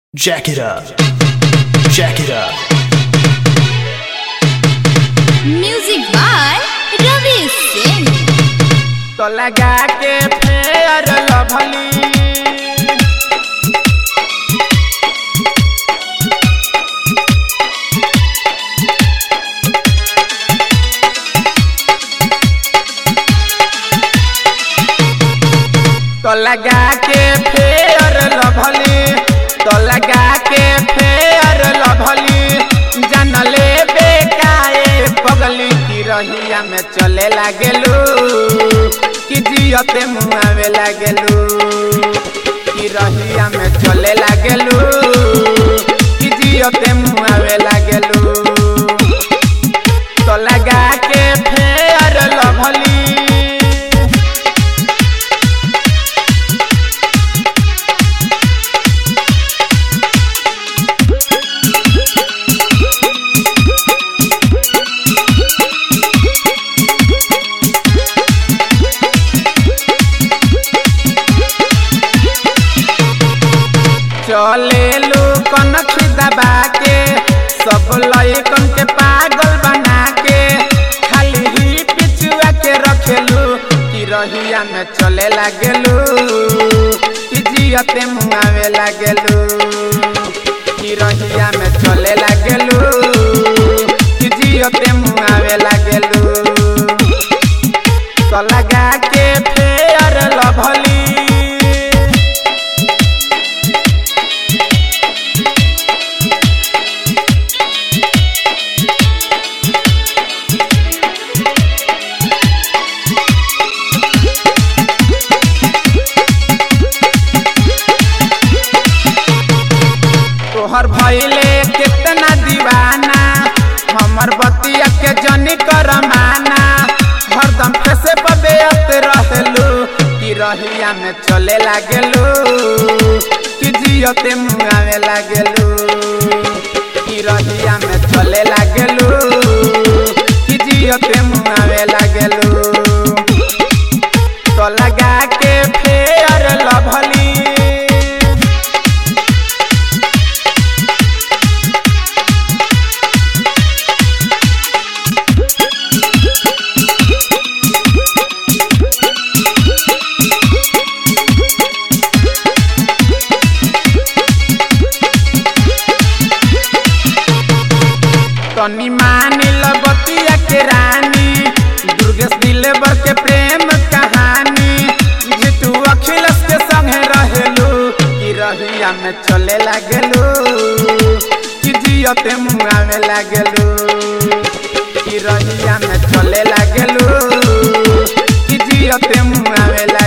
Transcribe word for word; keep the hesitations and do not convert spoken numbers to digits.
Jack it up, jack it up. Music by Ravi Singh. तो लगा के फेर लभली तो लगा के फेर लभली तो लगा के फेर लभली जानले बेकाए पगली की रहिया में चले लागेलू कि जियते मुआवे लागेलू कि रहिया में चले लागेलू कि जियते मुआवे लागेलू तो लगा के फेर लभली चले लू कनखी दबा के सब लइकन के पागल बना के खाली ही पिछुआ के रखेलू कि रहिया में चले लागेलू कि जियते मुआवे लागेलू कि रहिया में चले लागेलू कि जियते मुआवे लागेलू तो लगा के फेर लभली तोहर भइले कितना दीवाना हमर बतिया के जनी कर माना हरदम कैसे बदेत रहलू कि रहिया में चले लागेलू कि जियते मुआवे लागेलू कि रहिया में चले लागेलू कि जियते मुआवे लागेलू तो लगा के फेर लभली तनी मानिल बतिया के रानी दुर्गेश दिलबर के प्रेम कहानी जे तू अखिलेश के संगे रहेलू कि रहिया में चले लागेलू कि जियते मुआवे लागेलू कि रहिया में चले लागेलू कि जियते मुआवे लागेलू।